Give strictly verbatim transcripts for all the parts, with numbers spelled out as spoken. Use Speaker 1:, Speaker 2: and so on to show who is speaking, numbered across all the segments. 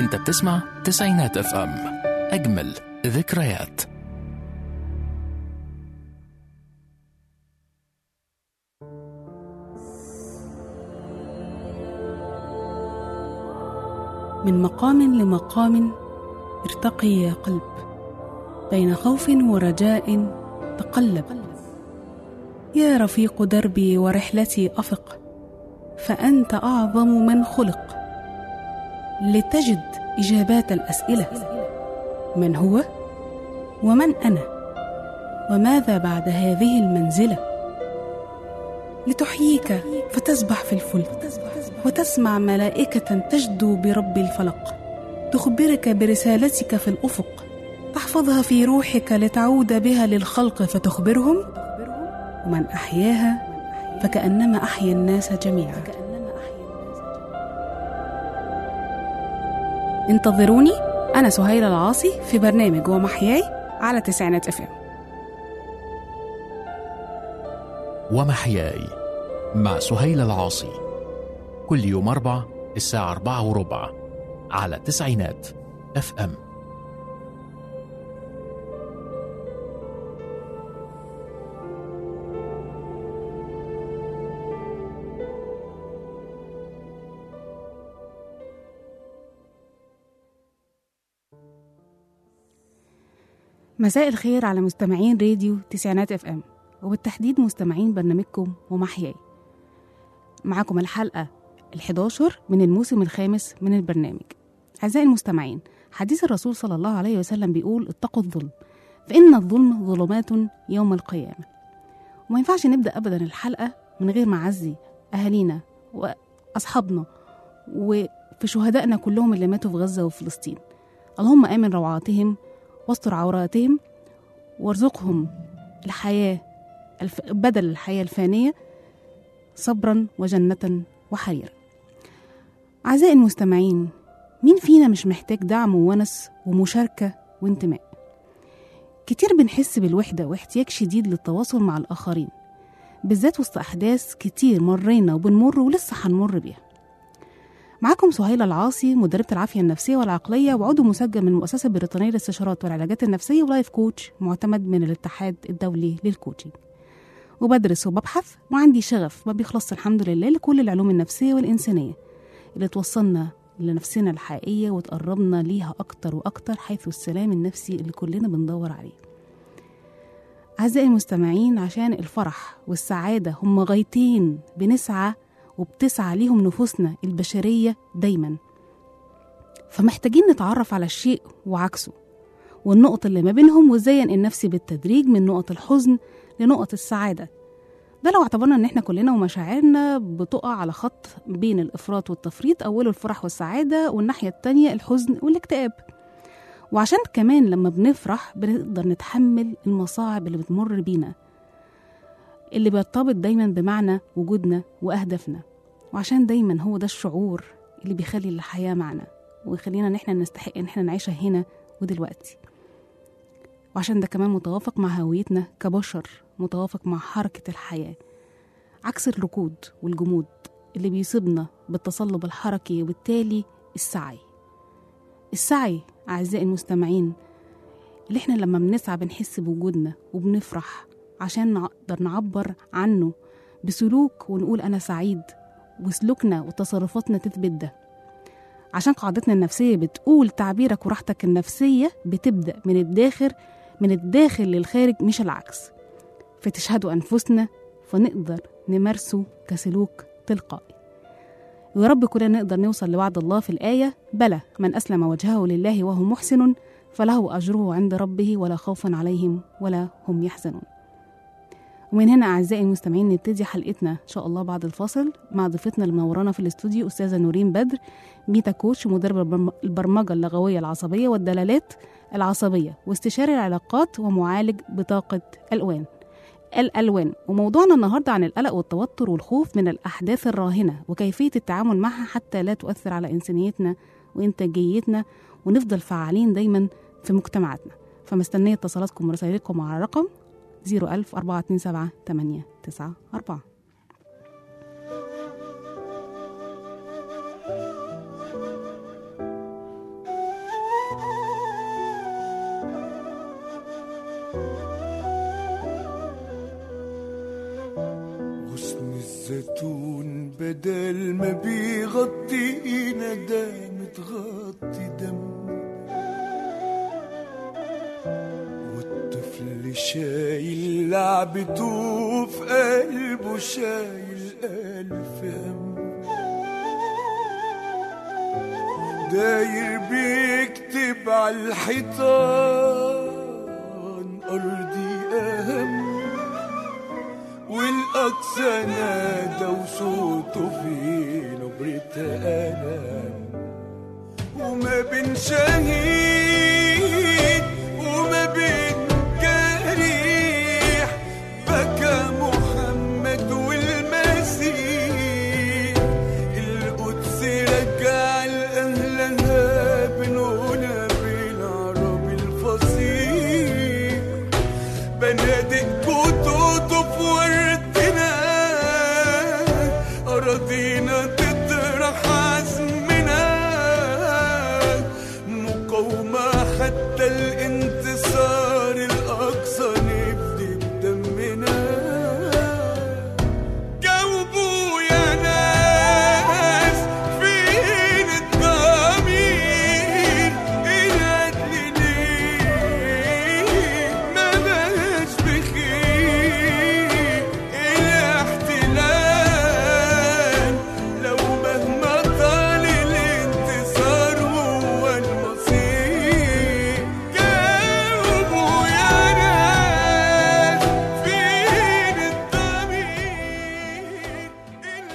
Speaker 1: انت بتسمع تسعينات اف ام، اجمل ذكريات.
Speaker 2: من مقام لمقام ارتقي يا قلب، بين خوف ورجاء تقلب. يا رفيق دربي ورحلتي أفق، فأنت أعظم من خلق لتجد إجابات الأسئلة: من هو؟ ومن أنا؟ وماذا بعد هذه المنزلة؟ لتحييك فتسبح في الفلك، وتسمع ملائكة تجدو برب الفلق، تخبرك برسالتك في الأفق، تحفظها في روحك لتعود بها للخلق فتخبرهم. ومن أحياها فكأنما أحيا الناس جميعا. انتظروني، أنا سهيلة العاصي في برنامج ومحياي على تسعينات اف ام.
Speaker 1: ومحياي مع سهيلة العاصي، كل يوم أربع الساعة أربعة وربع على تسعينات اف ام.
Speaker 2: مساء الخير على مستمعين راديو تسعينات اف ام، وبالتحديد مستمعين برنامجكم ومحياي. معكم الحلقة الحداشر من الموسم الخامس من البرنامج. أعزائي المستمعين، حديث الرسول صلى الله عليه وسلم بيقول: اتقوا الظلم فإن الظلم ظلمات يوم القيامة. وما ينفعش نبدأ أبدا الحلقة من غير ما أعزي أهالينا وأصحابنا وفي شهدائنا كلهم اللي ماتوا في غزة وفلسطين. اللهم آمن روعاتهم واستر عوراتهم وارزقهم الحياة الف... بدل الحياة الفانية صبرا وجنة وحريرا. أعزائي المستمعين، مين فينا مش محتاج دعم وونس ومشاركة وانتماء؟ كتير بنحس بالوحدة واحتياج شديد للتواصل مع الآخرين، بالذات وسط أحداث كتير مرينا وبنمر ولسه هنمر بيها. معاكم سهيلة العاصي، مدربة العافية النفسية والعقلية وعضو مسجل من المؤسسة البريطانية للاستشارات والعلاجات النفسية ولايف كوتش معتمد من الاتحاد الدولي للكوتشنج. وبدرس وببحث وعندي شغف ما بيخلص الحمد لله لكل العلوم النفسية والإنسانية اللي توصلنا لنفسنا الحقيقية وتقربنا ليها أكتر وأكتر، حيث السلام النفسي اللي كلنا بندور عليه. أعزائي المستمعين، عشان الفرح والسعادة هم غايتين بنسعى وبتسعى ليهم نفوسنا البشرية دايما، فمحتاجين نتعرف على الشيء وعكسه والنقط اللي ما بينهم، وازاي انقل نفسي بالتدريج من نقط الحزن لنقط السعادة. ده لو اعتبرنا ان احنا كلنا ومشاعرنا بتقع على خط بين الافراط والتفريط، اوله الفرح والسعادة والناحية التانية الحزن والاكتئاب. وعشان كمان لما بنفرح بنقدر نتحمل المصاعب اللي بتمر بينا اللي بيرتبط دايما بمعنى وجودنا وأهدافنا، وعشان دايما هو ده الشعور اللي بيخلي الحياة معنا ويخلينا ان احنا نستحق ان احنا نعيشها هنا ودلوقتي. وعشان ده كمان متوافق مع هويتنا كبشر، متوافق مع حركة الحياة، عكس الركود والجمود اللي بيصيبنا بالتصلب الحركي، وبالتالي السعي السعي أعزائي المستمعين، اللي احنا لما بنسعى بنحس بوجودنا وبنفرح عشان نقدر نعبر عنه بسلوك ونقول أنا سعيد، وسلوكنا وتصرفاتنا تثبت ده. عشان قاعدتنا النفسية بتقول تعبيرك وراحتك النفسية بتبدأ من الداخل من الداخل للخارج مش العكس، فتشهدوا أنفسنا فنقدر نمارسه كسلوك تلقائي. ويا رب كلنا نقدر نوصل لوعد الله في الآية: بلى من أسلم وجهه لله وهو محسن فله أجره عند ربه ولا خوف عليهم ولا هم يحزنون. ومن هنا أعزائي المستمعين نبتدي حلقتنا إن شاء الله بعد الفاصل مع ضيفتنا المنورانا في الاستوديو أستاذة نورين بدر، ميتا كوتش، مدرب البرمجة اللغوية العصبية والدلالات العصبية، واستشاري العلاقات، ومعالج بطاقة الألوان الألوان وموضوعنا النهاردة عن القلق والتوتر والخوف من الأحداث الراهنة وكيفية التعامل معها حتى لا تؤثر على إنسانيتنا وإنتاجيتنا، ونفضل فعالين دايما في مجتمعاتنا. فمستنية اتصالاتكم ورسائلكم على رقم زيرو ألف أربعة اتنين سبعة تمانية تسعة أربعة.
Speaker 3: والزيتون بدل ما بيغطينا ده متغطي دم، والطفل شايل لعبته في قلبه شايل ألف هم، داير بيكتب عالحيطان أرضي أهم، والأقصى نادى وصوته في نبرة ألم، وما بين شهيد وما بين جريح بكى محمد والمسيح، القدس رجع لأهلها بنونا بالعرب الفصيح، بنادق كتوته في وردنا أراضينا تطرح عزمنا، مقاومة حتى الانتصار الأقصى نفدي بدمنا. جاوبوا يا ناس فين الضمير، العدل ليه ما بقاش بخير، الاحتلال لو مهما طال الانتصار هو المصير. جاوبوا يا ناس فين الضمير، العدل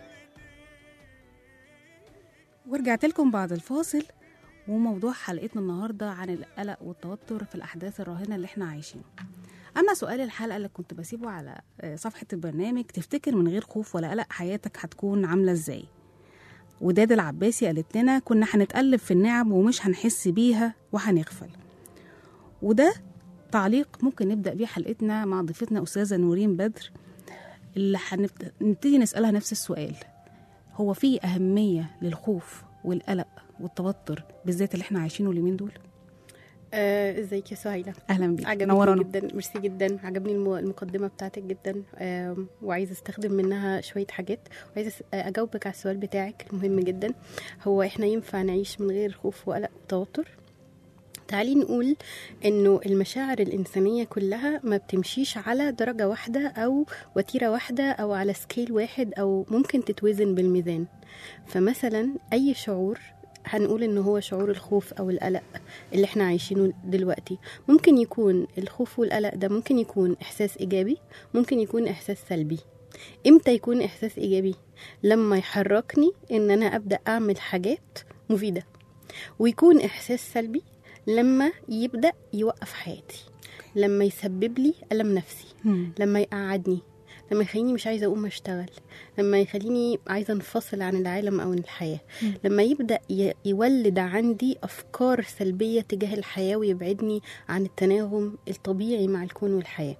Speaker 2: ورجعت لكم بعد الفاصل، وموضوع حلقتنا النهاردة عن القلق والتوتر في الأحداث الراهنة اللي احنا عايشينها. أما سؤال الحلقة اللي كنت بسيبه على آه، صفحة البرنامج، تفتكر من غير خوف ولا قلق حياتك هتكون عاملة ازاي؟ وداد العباسي قالت لنا كنا هنتقلب في النعم ومش هنحس بيها وهنغفل. وده تعليق ممكن نبدأ بيه حلقتنا مع ضيفتنا أستاذة نورين بدر، اللي هنبتدي نسألها نفس السؤال: هو في أهمية للخوف والقلق والتوتر بالذات اللي احنا عايشينه اليومين دول؟
Speaker 4: آه، ازيك يا سهيلة؟
Speaker 2: أهلا بيك،
Speaker 4: عجبتني
Speaker 2: نورانا.
Speaker 4: جدا، ميرسي جدا، عجبني الم- المقدمة بتاعتك جدا، آه، وعايزة استخدم منها شوية حاجات، وعايزة أس- آه، اجاوبك على السؤال بتاعك المهم جدا. هو احنا ينفع نعيش من غير خوف وقلق وتوتر؟ تعالي نقول انه المشاعر الانسانية كلها ما بتمشيش على درجة واحدة او وتيرة واحدة او على سكيل واحد، او ممكن تتوزن بالميزان. فمثلا اي شعور هنقول انه هو شعور الخوف او القلق اللي احنا عايشينه دلوقتي، ممكن يكون الخوف والقلق ده ممكن يكون احساس ايجابي، ممكن يكون احساس سلبي. امتى يكون احساس ايجابي؟ لما يحركني ان انا ابدأ اعمل حاجات مفيدة. ويكون احساس سلبي لما يبدأ يوقف حياتي، لما يسبب لي ألم نفسي،
Speaker 2: مم.
Speaker 4: لما يقعدني، لما يخليني مش عايزة أقوم أشتغل، لما يخليني عايزة انفصل عن العالم أو الحياة،
Speaker 2: مم.
Speaker 4: لما يبدأ ي- يولد عندي أفكار سلبية تجاه الحياة ويبعدني عن التناغم الطبيعي مع الكون والحياة.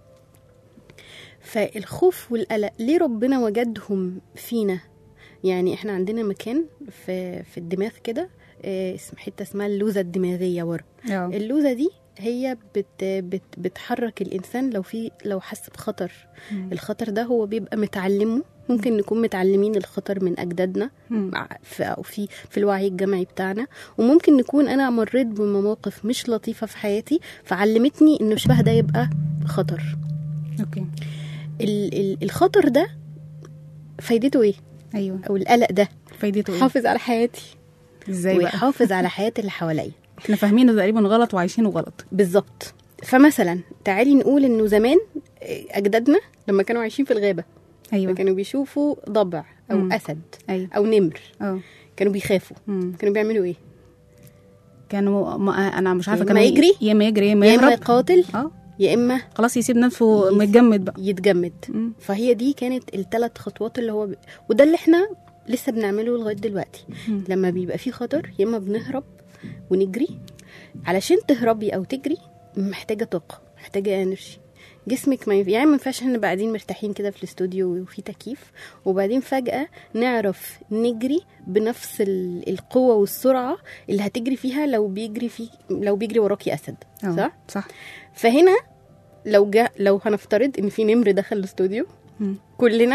Speaker 4: فالخوف والقلق ليه ربنا وجدهم فينا؟ يعني احنا عندنا مكان في في الدماغ كده، آه، اسم حته اسمها اللوزه الدماغيه ورا.
Speaker 2: اه.
Speaker 4: اللوزه دي هي بت بت بتحرك الانسان لو في لو حس بخطر.
Speaker 2: مم.
Speaker 4: الخطر ده هو بيبقى متعلمه، ممكن نكون متعلمين الخطر من اجدادنا
Speaker 2: مم.
Speaker 4: مع- في او في في الوعي الجمعي بتاعنا، وممكن نكون انا مريت بمواقف مش لطيفه في حياتي فعلمتني انه شبه ده يبقى خطر.
Speaker 2: اوكي.
Speaker 4: ال ال الخطر ده فايدته ايه؟
Speaker 2: ايوه،
Speaker 4: او القلق ده
Speaker 2: فايدته ايه؟
Speaker 4: حافظ على حياتي
Speaker 2: ازاي بقى؟
Speaker 4: ويحافظ على حياة اللي حواليا.
Speaker 2: احنا فاهمينه تقريبا غلط وعايشينه غلط.
Speaker 4: بالظبط. فمثلا تعالي نقول انه زمان اجدادنا لما كانوا عايشين في الغابة
Speaker 2: ايوه.
Speaker 4: كانوا بيشوفوا ضبع او
Speaker 2: مم.
Speaker 4: اسد
Speaker 2: ايوه.
Speaker 4: او نمر،
Speaker 2: اه.
Speaker 4: كانوا بيخافوا.
Speaker 2: مم.
Speaker 4: كانوا بيعملوا ايه؟
Speaker 2: كانوا ما انا مش عارفه،
Speaker 4: يا
Speaker 2: كانوا
Speaker 4: إما يجري،
Speaker 2: يا اما يجري يا اما
Speaker 4: يا اما
Speaker 2: يهرب.
Speaker 4: يقاتل،
Speaker 2: اه،
Speaker 4: يا اما
Speaker 2: خلاص يسيب نفسه
Speaker 4: يس-
Speaker 2: متجمد بقى.
Speaker 4: يتجمد.
Speaker 2: مم.
Speaker 4: فهي دي كانت الثلاث خطوات اللي هو ب... وده اللي احنا لسه بنعمله لغايه دلوقتي.
Speaker 2: مم.
Speaker 4: لما بيبقى في خطر يا اما بنهرب ونجري. علشان تهربي او تجري محتاجه طاقه، محتاجه انرجي. جسمك ما ينف... يعني ما ينفعش احنا قاعدين مرتاحين كده في الاستوديو وفي تكييف وبعدين فجاه نعرف نجري بنفس ال- القوه والسرعه اللي هتجري فيها لو بيجري في لو بيجري وراكي اسد.
Speaker 2: اه،
Speaker 4: صح
Speaker 2: صح.
Speaker 4: فهنا لو جاء لو هنفترض ان في نمر دخل الاستوديو
Speaker 2: مم.
Speaker 4: كلنا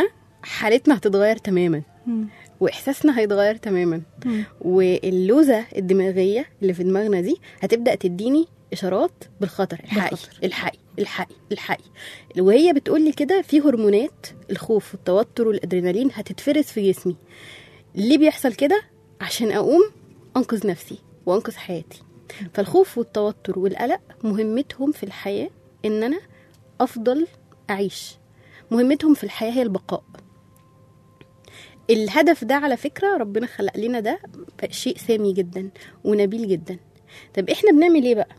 Speaker 4: حالتنا هتتغير تماما
Speaker 2: مم.
Speaker 4: واحساسنا هيتغير تماما،
Speaker 2: مم.
Speaker 4: واللوزه الدماغيه اللي في دماغنا دي هتبدا تديني اشارات بالخطر، الحقي
Speaker 2: بالخطر.
Speaker 4: الحقي الحقي الحقي. وهي بتقول لي كده في هرمونات الخوف والتوتر والادرينالين هتتفرز في جسمي. ليه بيحصل كده؟ عشان اقوم انقذ نفسي وانقذ حياتي. فالخوف والتوتر والقلق مهمتهم في الحياه ان انا افضل اعيش، مهمتهم في الحياه هي البقاء. الهدف ده على فكرة ربنا خلق لنا ده شيء سامي جدا ونبيل جدا. طب احنا بنعمل ايه بقى؟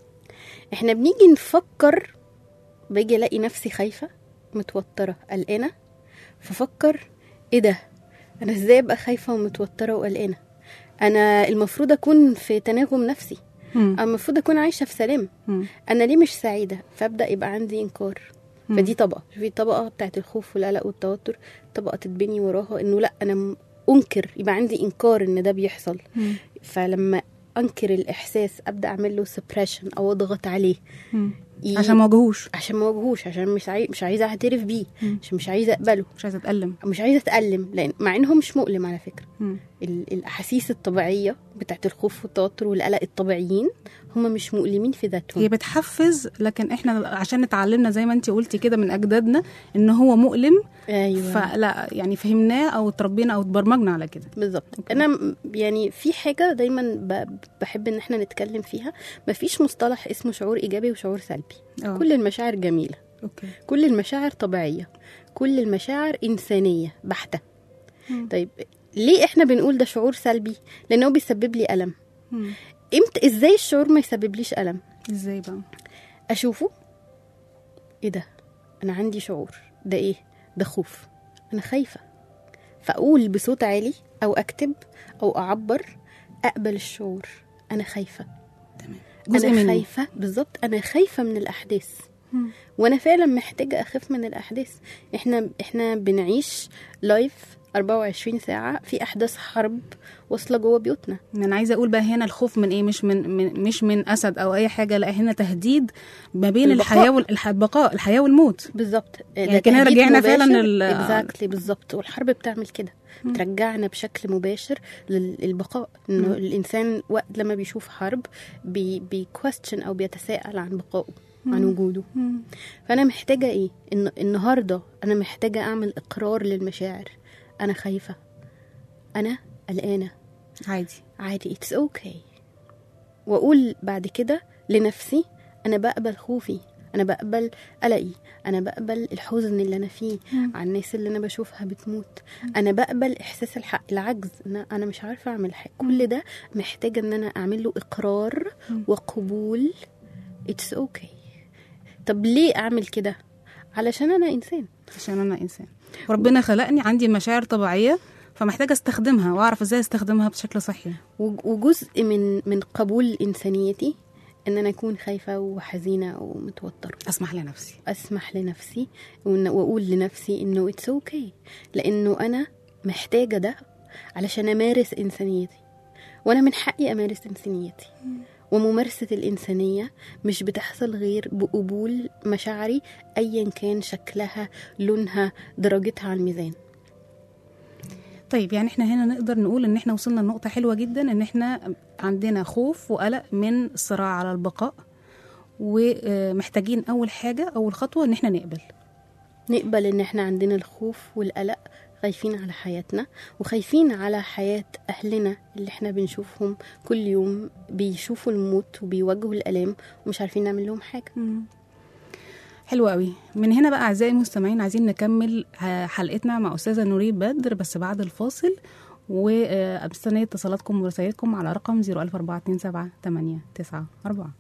Speaker 4: احنا بنيجي نفكر، باجي الاقي نفسي خايفة متوترة قلقانة، ففكر ايه ده، انا ازاي ابقى خايفة ومتوترة وقلقانة؟ انا المفروض اكون في تناغم نفسي،
Speaker 2: مم.
Speaker 4: انا المفروض اكون عايشة في سلام،
Speaker 2: مم.
Speaker 4: انا ليه مش سعيدة؟ فابدأ يبقى عندي انكار.
Speaker 2: مم.
Speaker 4: فدي طبقة، في طبقة بتاعت الخوف والقلق والتوتر، طبقة تتبني وراها انه لا انا م- انكر، يبقى عندي انكار ان ده بيحصل.
Speaker 2: مم.
Speaker 4: فلما انكر الاحساس ابدا اعمل له سبريشن او اضغط عليه
Speaker 2: مم.
Speaker 4: ي-
Speaker 2: عشان ما واجهوش،
Speaker 4: عشان ما واجهوش، عشان مش عاي... مش عايزه اعترف بيه،
Speaker 2: مم.
Speaker 4: عشان مش عايزه اقبله،
Speaker 2: مش عايزه اتألم.
Speaker 4: مش عايزه اتالم، لان مع انه مش مؤلم على فكره.
Speaker 2: مم.
Speaker 4: ال- الاحاسيس الطبيعيه بتاعت الخوف والتوتر والقلق الطبيعيين هم مش مؤلمين في ذاتهم.
Speaker 2: هي بتحفز، لكن احنا عشان اتعلمنا زي ما انت قلتي كده من اجدادنا ان هو مؤلم،
Speaker 4: ايوه
Speaker 2: فلا يعني فهمناه او اتربينا او اتبرمجنا على كده.
Speaker 4: بالظبط. انا م- يعني في حاجه دايما ب- بحب ان احنا نتكلم فيها، مفيش مصطلح اسمه شعور ايجابي وشعور سلبي.
Speaker 2: أوه.
Speaker 4: كل المشاعر جميله،
Speaker 2: اوكي.
Speaker 4: كل المشاعر طبيعيه، كل المشاعر انسانيه بحته.
Speaker 2: مم.
Speaker 4: طيب ليه احنا بنقول ده شعور سلبي؟ لانه بيسبب لي الم.
Speaker 2: مم.
Speaker 4: امتى ازاي الشعور ما يسببليش الم؟
Speaker 2: ازاي بقى؟
Speaker 4: اشوفه ايه ده، انا عندي شعور ده، ايه ده؟ خوف، انا خايفه، فاقول بصوت عالي او اكتب او اعبر، اقبل الشعور، انا خايفه،
Speaker 2: جزء
Speaker 4: انا
Speaker 2: مني.
Speaker 4: خايفه بالظبط، انا خايفه من الاحداث،
Speaker 2: مم.
Speaker 4: وانا فعلا محتاجه اخاف من الاحداث. احنا احنا بنعيش لايف أربعة وعشرين ساعه في احداث حرب واصله جوه بيوتنا.
Speaker 2: انا عايزه اقول بقى هنا الخوف من ايه؟ مش من, من مش من اسد او اي حاجه، لا هنا تهديد ما بين
Speaker 4: البقاء.
Speaker 2: الحياه والبقاء، الحياه والموت.
Speaker 4: بالظبط.
Speaker 2: يعني كده رجعنا فعلا ال-
Speaker 4: اكزاكتلي بالظبط. والحرب بتعمل كده، بترجعنا بشكل مباشر للبقاء. انه
Speaker 2: مم.
Speaker 4: الانسان وقت لما بيشوف حرب بي بيكويستشن او بيتساءل عن بقائه، عن وجوده.
Speaker 2: مم.
Speaker 4: فانا محتاجه ايه؟ إن النهارده انا محتاجه اعمل اقرار للمشاعر. انا خايفه، انا قلقانه،
Speaker 2: عادي.
Speaker 4: عادي، اتس اوكي. واقول بعد كده لنفسي انا بقبل خوفي، انا بقبل قلقي، انا بقبل الحزن اللي انا فيه
Speaker 2: مم.
Speaker 4: على الناس اللي انا بشوفها بتموت، انا بقبل احساس الحق، العجز، انا انا مش عارفه اعمل حاجه. كل ده محتاجه ان انا اعمل له اقرار
Speaker 2: مم.
Speaker 4: وقبول. اتس اوكي. طب ليه اعمل كده؟ علشان انا انسان.
Speaker 2: عشان انا انسان وربنا خلقني عندي مشاعر طبيعيه، فمحتاجه استخدمها واعرف ازاي استخدمها بشكل صحي.
Speaker 4: وج- وجزء من من قبول انسانيتي ان انا اكون خايفه وحزينه ومتوتره.
Speaker 2: اسمح لنفسي.
Speaker 4: اسمح لنفسي وإن- واقول لنفسي انه اتس اوكي، لانه انا محتاجه ده علشان امارس انسانيتي، وانا من حقي امارس انسانيتي. وممارسه الانسانيه مش بتحصل غير بقبول مشاعري ايا كان شكلها، لونها، درجتها على الميزان.
Speaker 2: طيب يعني احنا هنا نقدر نقول ان احنا وصلنا لنقطة حلوة جدا، ان احنا عندنا خوف وقلق من الصراع على البقاء، ومحتاجين اول حاجة اول خطوة ان احنا نقبل
Speaker 4: نقبل ان احنا عندنا الخوف والقلق، خايفين على حياتنا وخايفين على حياة اهلنا اللي احنا بنشوفهم كل يوم بيشوفوا الموت وبيواجهوا الالام ومش عارفين نعمل لهم حاجة.
Speaker 2: حلو قوي. من هنا بقى اعزائي المستمعين عايزين نكمل حلقتنا مع استاذة نورين بدر بس بعد الفاصل، ومستنية اتصالاتكم ورسائلكم على رقم صفر ألف أربعة اتنين سبعة تمانية تسعة أربعة.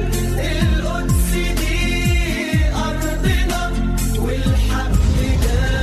Speaker 3: والحق ده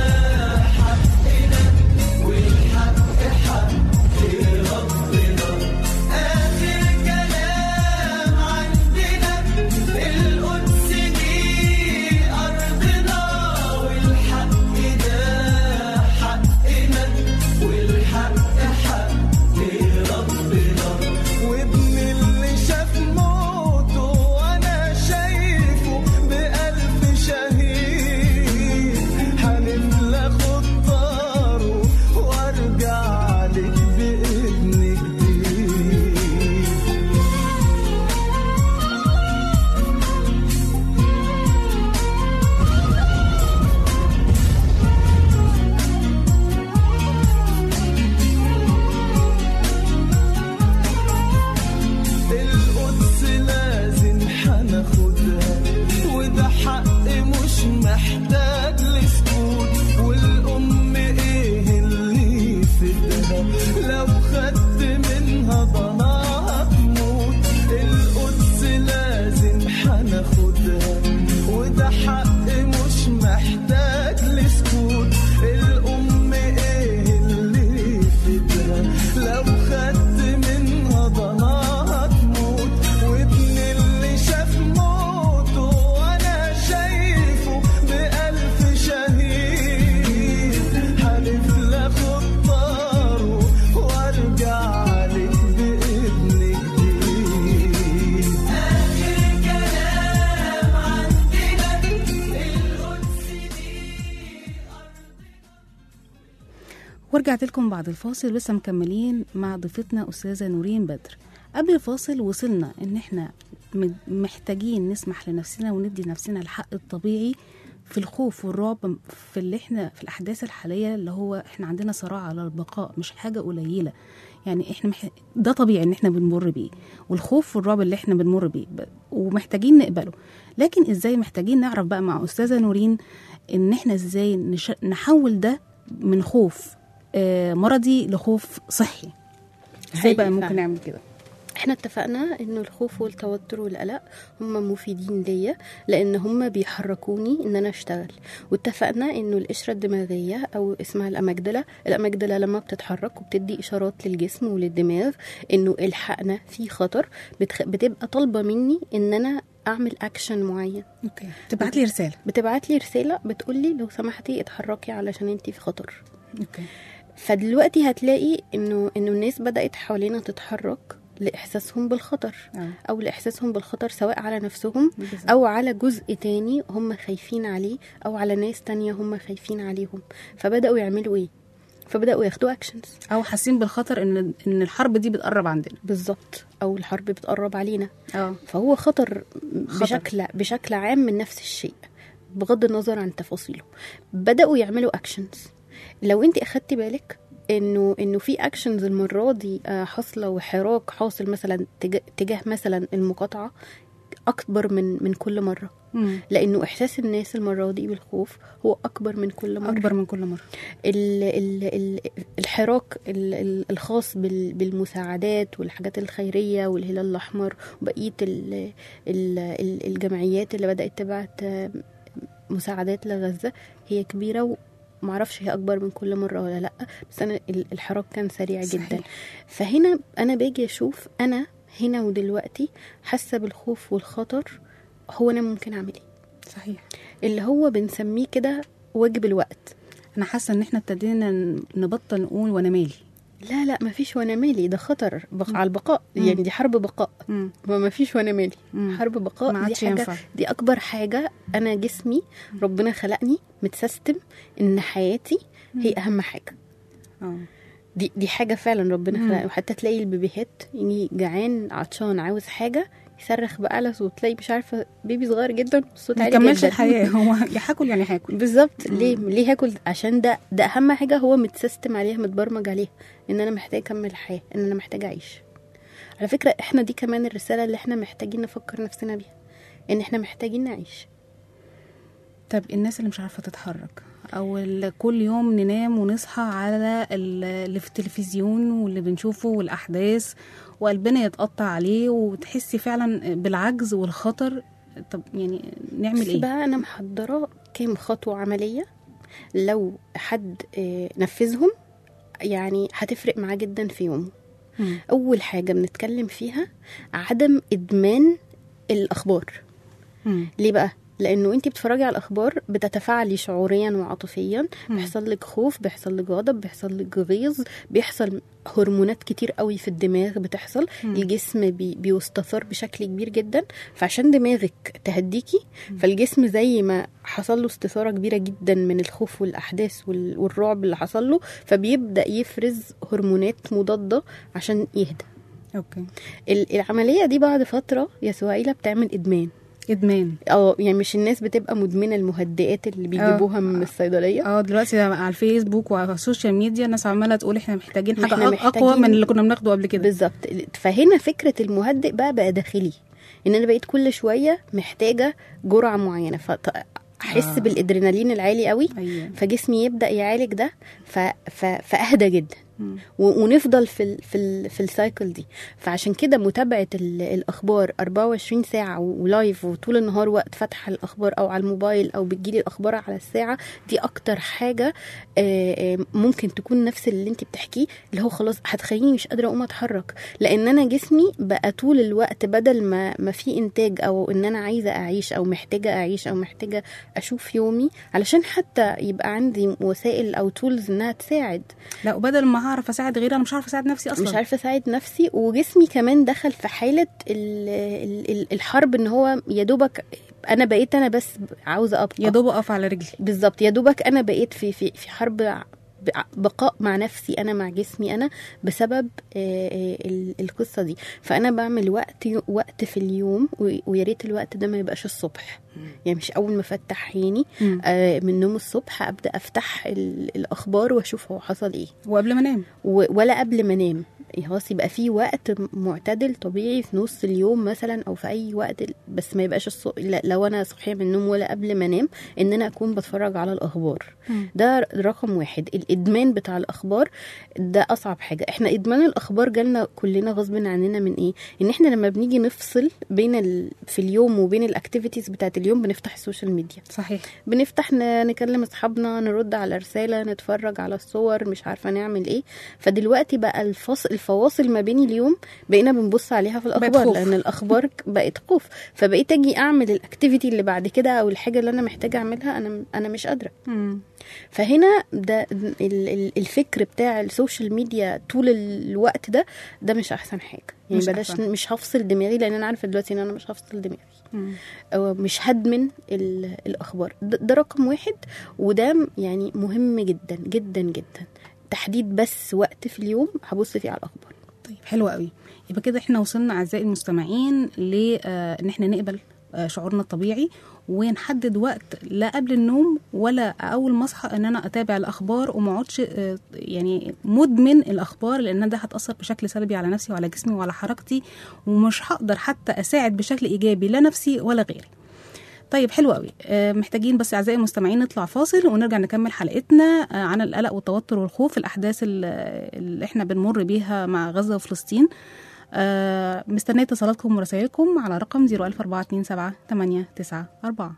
Speaker 2: ورجعت لكم بعد الفاصل، لسه مكملين مع ضيفتنا أستاذة نورين بدر. قبل الفاصل وصلنا إن إحنا محتاجين نسمح لنفسنا وندي نفسنا الحق الطبيعي في الخوف والرعب في اللي إحنا في الأحداث الحالية، اللي هو إحنا عندنا صراع على البقاء، مش حاجة قليلة. يعني إحنا مح... ده طبيعي إن إحنا بنمر بيه، والخوف والرعب اللي إحنا بنمر بيه ب... ومحتاجين نقبله. لكن إزاي؟ محتاجين نعرف بقى مع أستاذة نورين إن إحنا إزاي نش... نحول ده من خوف آه مرضي لخوف صحي. ازاي بقى ممكن نعمل كده؟
Speaker 4: احنا اتفقنا انه الخوف والتوتر والقلق هم مفيدين ليا لان هم بيحركوني ان انا اشتغل. واتفقنا انه القشرة الدماغية او اسمها الاميجدلا، الاميجدلا لما بتتحرك وبتدي اشارات للجسم وللدماغ انه الحقنا في خطر، بتخ... بتبقى طالبة مني ان انا اعمل اكشن معين.
Speaker 2: اوكي، بتبعت لي رسالة
Speaker 4: بتبعت لي رسالة بتقول لي لو سمحتي اتحركي علشان انتي في خطر.
Speaker 2: اوكي.
Speaker 4: فدلوقتي هتلاقي انه انه الناس بدأت حوالينا تتحرك لإحساسهم بالخطر
Speaker 2: أوه.
Speaker 4: أو لإحساسهم بالخطر سواء على نفسهم
Speaker 2: بالزبط.
Speaker 4: أو على جزء تاني هم خايفين عليه أو على ناس تانية هم خايفين عليهم. فبدأوا يعملوا إيه؟ فبدأوا ياخدوا أكشنز
Speaker 2: أو حاسين بالخطر إن إن الحرب دي بتقرب عندنا.
Speaker 4: بالظبط، أو الحرب بتقرب علينا.
Speaker 2: أوه.
Speaker 4: فهو خطر,
Speaker 2: خطر
Speaker 4: بشكل بشكل عام من نفس الشيء بغض النظر عن تفاصيله. بدأوا يعملوا أكشنز. لو أنت أخدتي بالك انه انه في اكشنز المره دي حاصله وحراك حاصل مثلا تجاه مثلا المقاطعه اكبر من من كل مره.
Speaker 2: مم.
Speaker 4: لانه احساس الناس المره دي بالخوف هو اكبر من كل مره
Speaker 2: اكبر من كل مره.
Speaker 4: ال ال ال الحراك ال ال الخاص بال بالمساعدات والحاجات الخيريه والهلال الاحمر وبقيه ال ال ال الجمعيات اللي بدات تبعت مساعدات لغزه هي كبيره، معرفش هي أكبر من كل مرة ولا لأ، بس أنا الحراك كان سريع صحيح. جدا. فهنا أنا باجي أشوف أنا هنا ودلوقتي حاسة بالخوف والخطر، هو أنا ممكن أعمل إيه؟
Speaker 2: صحيح.
Speaker 4: اللي هو بنسميه كده واجب الوقت.
Speaker 2: أنا حاسة إن إحنا ابتدينا نبطل نقول وأنا مالي.
Speaker 4: لا لا، ما فيش وانا مالي، ده خطر بق... على البقاء. مم. يعني دي حرب بقاء. ما فيش وانا مالي. مم. حرب بقاء دي حاجه ينفع. دي اكبر حاجه. انا جسمي ربنا خلقني متسيستم ان حياتي هي اهم حاجه.
Speaker 2: أوه.
Speaker 4: دي دي حاجه فعلا ربنا خلقني. وحتى تلاقي البيبيهات يعني جعان عطشان عاوز حاجه يصرخ بأعلى صوت، تلاقي مش عارفه بيبي صغير جدا الصوت عالي جدا،
Speaker 2: يكملش الحياه. هو ياكل يعني هاكل
Speaker 4: بالظبط. ليه ليه هاكل؟ عشان ده ده اهم حاجه هو متسيستم عليها، متبرمج عليها ان انا محتاج اكمل الحياه، ان انا محتاج اعيش. على فكره احنا دي كمان الرساله اللي احنا محتاجين نفكر نفسنا بيها، ان احنا محتاجين نعيش.
Speaker 2: طب الناس اللي مش عارفه تتحرك او اللي كل يوم ننام ونصحى على اللي في التلفزيون واللي بنشوفه والاحداث وقلبنا يتقطع عليه وتحسي فعلا بالعجز والخطر، طب يعني نعمل ايه؟
Speaker 4: بقى انا محضره كام خطوه عمليه لو حد نفذهم يعني هتفرق معاه جدا في يومه. م. اول حاجه بنتكلم فيها عدم ادمان الاخبار. م. ليه بقى؟ لانه انت بتتفرجي على الاخبار بتتفاعلي شعوريا وعاطفيا، بيحصل لك خوف، بيحصل لك غضب، بيحصل لك غيظ، بيحصل هرمونات كتير قوي في الدماغ بتحصل. م. الجسم بي بيستثار بشكل كبير جدا، فعشان دماغك تهديكي م. فالجسم زي ما حصل له استثاره كبيره جدا من الخوف والاحداث والرعب اللي حصل له، فبيبدا يفرز هرمونات مضاده عشان يهدى.
Speaker 2: اوكي.
Speaker 4: العمليه دي بعد فتره يا سهيله بتعمل ادمان.
Speaker 2: ادمان
Speaker 4: اه يعني مش الناس بتبقى مدمنه المهدئات اللي بيجيبوها من الصيدليه.
Speaker 2: اه دلوقتي على الفيسبوك وعلى السوشيال ميديا الناس عماله تقول احنا محتاجين حاجه احنا محتاجين اقوى من اللي كنا بناخده قبل كده.
Speaker 4: بالظبط. فهنا فكره المهدئ بقى بقى داخلي، ان انا بقيت كل شويه محتاجه جرعه معينه فاحس آه. بالادرينالين العالي قوي.
Speaker 2: أيوة.
Speaker 4: فجسمي يبدا يعالج ده ف... ف... فاهدى جدا. م. ونفضل في ال في ال في السايكل دي. فعشان كده متابعه الاخبار أربعة وعشرين ساعه ولايف وطول النهار وقت فتح الاخبار او على الموبايل او بتجيلي الاخبار على الساعه دي اكتر حاجه ممكن تكون نفس اللي انت بتحكيه، اللي هو خلاص هتخليني مش قادره اقوم اتحرك، لان انا جسمي بقى طول الوقت بدل ما ما في انتاج او ان انا عايزه اعيش او محتاجه اعيش او محتاجه اشوف يومي علشان حتى يبقى عندي وسائل او تولز انها تساعد.
Speaker 2: لا وبدل ما هعرف اساعد غيري انا مش عارفه اساعد نفسي اصلا،
Speaker 4: مش عارفه اساعد نفسي، وجسمي كمان دخل في حاله الحرب ان هو يا دوبك انا بقيت انا بس عاوزه ابقى
Speaker 2: يا دوب اقف على رجلي.
Speaker 4: بالظبط، يا دوبك انا بقيت في في في حرب بقاء مع نفسي انا، مع جسمي انا، بسبب آه، ال- القصه دي. فانا بعمل وقت وقت في اليوم، ويا ريت الوقت ده ما يبقاش الصبح، يعني مش اول ما افتح عيني آه، من نوم الصبح ابدا افتح ال- الاخبار واشوف هو حصل ايه،
Speaker 2: وقبل ما انام
Speaker 4: و- ولا قبل ما انام. خلاص يبقى في وقت معتدل طبيعي في نص اليوم مثلا، او في اي وقت، بس ما يبقاش الص... لا- لو انا صحيه من النوم ولا قبل ما انام ان انا اكون بتفرج على الاخبار.
Speaker 2: مم.
Speaker 4: ده رقم واحد. الادمان بتاع الاخبار ده اصعب حاجه. احنا ادمان الاخبار جالنا كلنا غصب عننا من ايه؟ ان احنا لما بنيجي نفصل بين ال... في اليوم وبين الاكتيفيتيز بتاعت اليوم بنفتح السوشيال ميديا،
Speaker 2: صحيح.
Speaker 4: بنفتح ن- نكلم اصحابنا، نرد على رسالة، نتفرج على الصور، مش عارفة نعمل ايه. فدلوقتي بقى الفصل الفواصل ما بين اليوم بقينا بنبص عليها في الاخبار،
Speaker 2: خوف.
Speaker 4: لان الاخبار ك- بقت خوف. فبقيت اجي اعمل الاكتيفيتي اللي بعد كده او الحاجة اللي انا محتاجة اعملها، انا انا مش قادرة.
Speaker 2: مم.
Speaker 4: فهنا ده ال- ال- الفكر بتاع السوشيال ميديا طول الوقت ده ده مش احسن حاجة. يعني
Speaker 2: مش
Speaker 4: بلاش،
Speaker 2: أحسن.
Speaker 4: مش هفصل دماغي، لان انا عارفة دلوقتي ان انا مش هفصل دماغي،
Speaker 2: مم.
Speaker 4: أو مش هدمن ال- الأخبار. ده, ده رقم واحد، وده يعني مهم جدا جدا جدا. تحديد بس وقت في اليوم هبص فيه على الأخبار.
Speaker 2: طيب حلو قوي. يبقى كده احنا وصلنا اعزائي المستمعين ل آه، ان احنا نقبل آه، شعورنا الطبيعي، ونحدد وقت لا قبل النوم ولا اول ما اصحى ان انا اتابع الاخبار، وما اقعدش آه، يعني مدمن الاخبار، لان ده هتاثر بشكل سلبي على نفسي وعلى جسمي وعلى حركتي، ومش هقدر حتى اساعد بشكل ايجابي لا نفسي ولا غيري. طيب حلو قوي. آه، محتاجين بس اعزائي المستمعين نطلع فاصل ونرجع نكمل حلقتنا آه، عن القلق والتوتر والخوف، الاحداث ال- اللي احنا بنمر بيها مع غزه وفلسطين. آه، مستنيه اتصالاتكم ورسائلكم على رقم صفر ألف أربعة اتنين سبعة تمانية تسعة أربعة.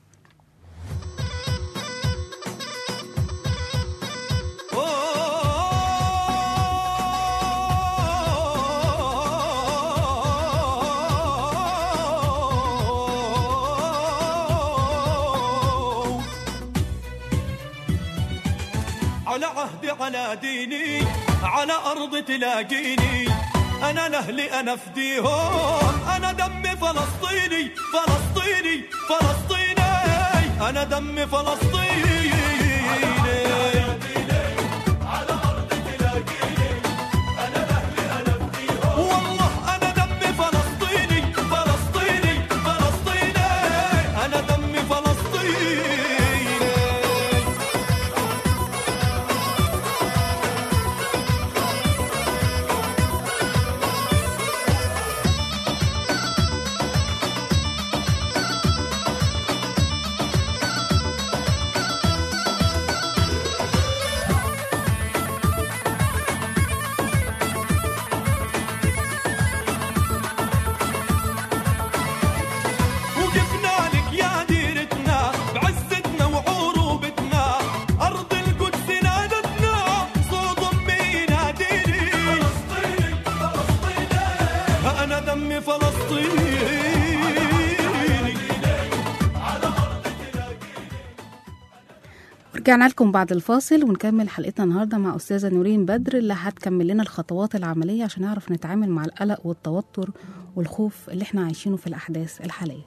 Speaker 3: على عهدي على ديني على أرض تلاقيني، أنا لأهلي أنا فديهم، أنا دمي فلسطيني فلسطيني فلسطيني، أنا دمي فلسطيني. على أرض تلاقيني، أنا لأهلي أنا فديهم، والله أنا دمي فلسطيني فلسطيني فلسطيني، أنا دمي فلسطيني.
Speaker 2: رجعنا لكم بعد الفاصل ونكمل حلقتنا النهارده مع استاذه نورين بدر، اللي هتكمل لنا الخطوات العمليه عشان نعرف نتعامل مع القلق والتوتر والخوف اللي احنا عايشينه في الاحداث الحاليه.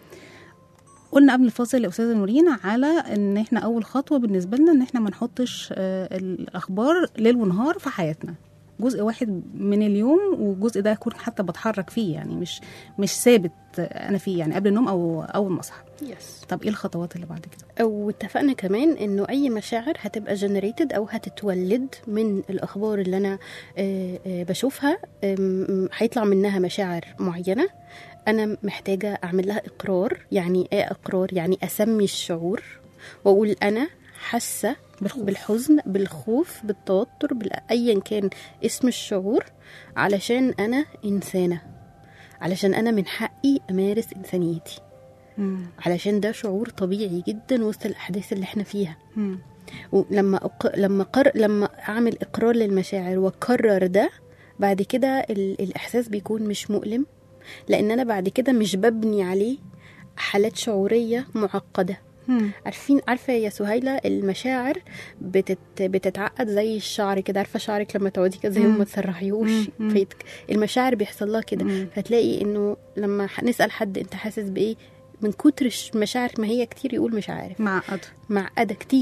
Speaker 2: قلنا قبل الفاصل يا استاذه نورين على ان احنا اول خطوه بالنسبه لنا ان احنا ما نحطش آه، الاخبار ليل ونهار في حياتنا، جزء واحد من اليوم، والجزء ده اكون حتى بتحرك فيه، يعني مش مش ثابت انا فيه، يعني قبل النوم او اول ما اصحى.
Speaker 4: يس.
Speaker 2: طب ايه الخطوات اللي بعد كده؟
Speaker 4: واتفقنا كمان انه اي مشاعر هتبقى جنريتد او هتتولد من الاخبار اللي انا آه، آه، بشوفها، آم، هيطلع منها مشاعر معينه انا محتاجه اعمل لها اقرار. يعني ايه اقرار؟ يعني اسمي الشعور واقول انا حاسه
Speaker 2: بالخوف.
Speaker 4: بالحزن، بالخوف، بالتوتر، بايا كان اسم الشعور، علشان انا انسانه، علشان انا من حقي امارس انسانيتي،
Speaker 2: مم.
Speaker 4: علشان ده شعور طبيعي جدا وسط الاحداث اللي احنا فيها.
Speaker 2: مم.
Speaker 4: ولما أق... لما قر... لما اعمل اقرار للمشاعر واكرر ده، بعد كده ال... الاحساس بيكون مش مؤلم، لان انا بعد كده مش ببني عليه حالات شعوريه معقده.
Speaker 2: مم.
Speaker 4: عارفين عارفه يا سهيله، المشاعر بتت... بتتعقد زي الشعر كده. عارفه شعرك لما تقعدي كده زي
Speaker 2: مم.
Speaker 4: ما تسرحيهوش
Speaker 2: مم.
Speaker 4: فيتك، المشاعر بيحصل لها كده.
Speaker 2: مم.
Speaker 4: فتلاقي انه لما نسال حد انت حاسس بايه، من كتر المشاعر ما هي كتير يقول مش عارف.
Speaker 2: معقد.
Speaker 4: معقده كتير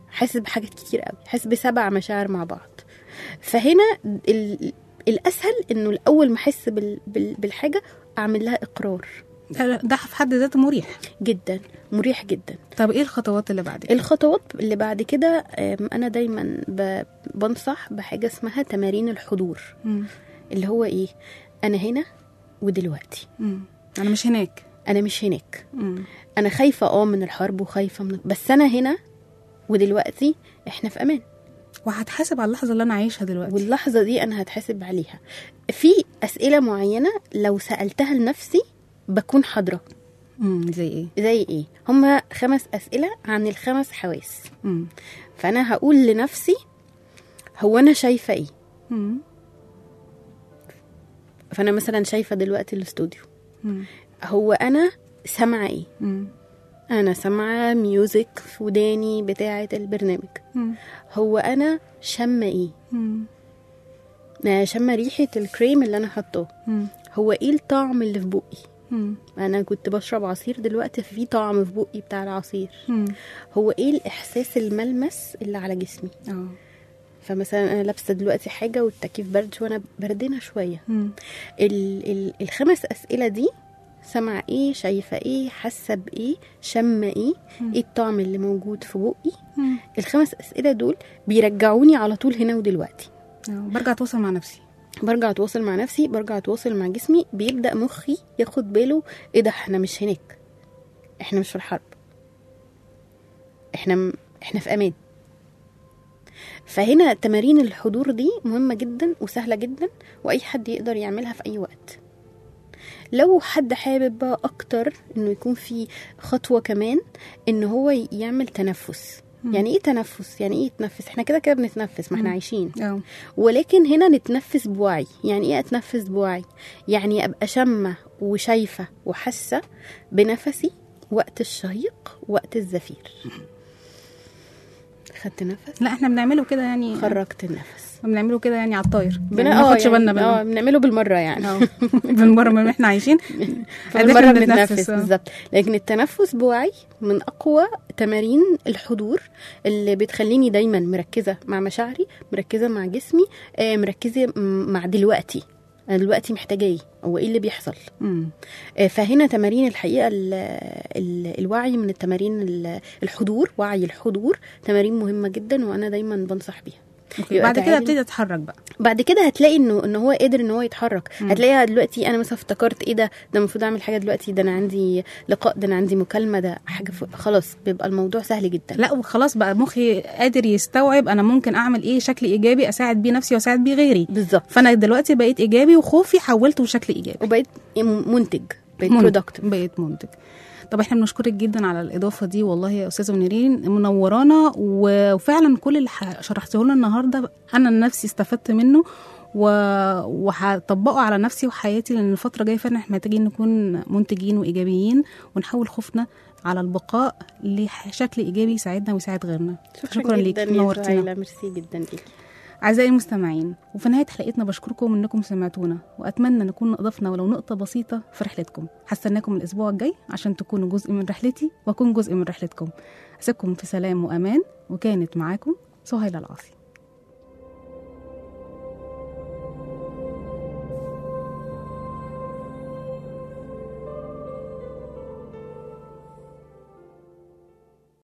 Speaker 4: حاسس بحاجات كتير قوي، حاسس بسبع مشاعر مع بعض. فهنا ال... الاسهل انه الاول ما احس بال... بال... بالحاجه اعمل لها اقرار.
Speaker 2: ده في حد ذاته مريح
Speaker 4: جدا، مريح جدا.
Speaker 2: طب ايه الخطوات اللي بعد كده؟
Speaker 4: الخطوات اللي بعد كده انا دايما ب... بنصح بحاجه اسمها تمارين الحضور. م. اللي هو ايه؟ انا هنا ودلوقتي.
Speaker 2: م. انا مش هناك،
Speaker 4: انا مش هناك.
Speaker 2: م.
Speaker 4: انا خايفه اه من الحرب وخايفه من، بس انا هنا ودلوقتي احنا في امان،
Speaker 2: وهتحاسب على اللحظه اللي انا عايشها دلوقتي،
Speaker 4: واللحظه دي انا هتحاسب عليها. في اسئله معينه لو سالتها لنفسي بكون حاضره.
Speaker 2: امم زي ايه؟
Speaker 4: زي ايه؟ هما خمس اسئله عن الخمس حواس.
Speaker 2: امم
Speaker 4: فانا هقول لنفسي هو انا شايفه ايه.
Speaker 2: امم
Speaker 4: فانا مثلا شايفه دلوقتي الاستوديو.
Speaker 2: امم
Speaker 4: هو انا سامعه ايه؟
Speaker 2: امم
Speaker 4: انا سامعه ميوزك في وداني بتاعه البرنامج.
Speaker 2: مم.
Speaker 4: هو انا شامه ايه؟
Speaker 2: مم.
Speaker 4: انا شامه ريحه الكريم اللي انا حاطاه. هو ايه الطعم اللي في بقي؟
Speaker 2: مم.
Speaker 4: انا كنت بشرب عصير دلوقتي في طعم في بقي بتاع العصير.
Speaker 2: مم.
Speaker 4: هو ايه الاحساس الملمس اللي على جسمي؟
Speaker 2: اه
Speaker 4: فمثلا انا لابسه دلوقتي حاجه والتكييف برد وانا بردانه شويه.
Speaker 2: مم.
Speaker 4: ال ال الخمس اسئله دي، سامعه ايه، شايفه ايه، حاسه بايه، شامه ايه،
Speaker 2: مم.
Speaker 4: ايه الطعم اللي موجود في بقي.
Speaker 2: مم.
Speaker 4: الخمس اسئله دول بيرجعوني على طول هنا ودلوقتي.
Speaker 2: اه برجع اتواصل مع نفسي،
Speaker 4: برجع اتواصل مع نفسي، برجع اتواصل مع جسمي. بيبدا مخي ياخد باله ايه ده، احنا مش هناك، احنا مش في الحرب، احنا م... احنا في امان. فهنا تمارين الحضور دي مهمه جدا وسهله جدا، واي حد يقدر يعملها في اي وقت. لو حد حابب بقى اكتر انه يكون في خطوه كمان، ان هو يعمل تنفس.
Speaker 2: مم.
Speaker 4: يعني ايه تنفس؟ يعني ايه يتنفس؟ احنا كده كده بنتنفس، ما احنا
Speaker 2: مم.
Speaker 4: عايشين.
Speaker 2: اه
Speaker 4: ولكن هنا نتنفس بوعي. يعني ايه اتنفس بوعي؟ يعني ابقى شامه وشايفه وحاسه بنفسي وقت الشهيق وقت الزفير. خدت نفس،
Speaker 2: لا احنا بنعمله كده يعني،
Speaker 4: خرجت النفس،
Speaker 2: بنعمله كده يعني على الطاير،
Speaker 4: بنا...
Speaker 2: يعني ما ناخدش بالنا
Speaker 4: اه
Speaker 2: منه.
Speaker 4: بنعمله بالمره يعني.
Speaker 2: اه بالمره ما احنا عايشين
Speaker 4: بالمره
Speaker 2: بنتنفس.
Speaker 4: بنتنفس بالظبط. لكن التنفس بوعي من اقوى تمارين الحضور اللي بتخليني دايما مركزه مع مشاعري، مركزه مع جسمي، آه مركزه مع دلوقتي. انا دلوقتي محتاجه ايه، هو ايه اللي بيحصل.
Speaker 2: مم.
Speaker 4: آه فهنا تمارين الحقيقه ال ال الوعي من التمارين، الحضور، وعي الحضور تمارين مهمه جدا، وانا دايما بنصح بيها.
Speaker 2: أوكي. بعد كده ابتدي اتحرك بقى.
Speaker 4: بعد كده هتلاقي انه ان هو قادر ان هو يتحرك.
Speaker 2: مم.
Speaker 4: هتلاقيها دلوقتي انا مثلا افتكرت ايه ده ده المفروض اعمل حاجه دلوقتي، ده انا عندي لقاء، ده انا عندي مكالمه، ده حاجه ف... خلاص بيبقى الموضوع سهل جدا.
Speaker 2: لا وخلاص بقى مخي قادر يستوعب انا ممكن اعمل ايه شكل ايجابي اساعد بيه نفسي واساعد بيه غيري.
Speaker 4: بالظبط.
Speaker 2: فانا دلوقتي بقيت ايجابي وخوفي حولته لشكل ايجابي
Speaker 4: وبقيت منتج، بقيت برودكت،
Speaker 2: بقيت منتج. طب احنا بنشكرك جدا على الاضافه دي والله يا استاذه منيرين، منورانا. وفعلا كل اللي شرحته لنا النهارده انا نفسي استفدت منه وهطبقه على نفسي وحياتي، لان الفتره الجايه فعلا احنا محتاجين نكون منتجين وايجابيين ونحول خوفنا على البقاء لشكل ايجابي يساعدنا ويساعد غيرنا.
Speaker 4: شكرا,
Speaker 2: شكرا ليك،
Speaker 4: نورتينا. ميرسي جدا ليك.
Speaker 2: أعزائي المستمعين، وفي نهاية حلقتنا بشكركم إنكم سمعتونا، وأتمنى نكون أضفنا ولو نقطة بسيطة في رحلتكم. هستناكم الأسبوع الجاي عشان تكونوا جزء من رحلتي وأكون جزء من رحلتكم. أسيبكم في سلام وأمان، وكانت معاكم سهيلة العاصي.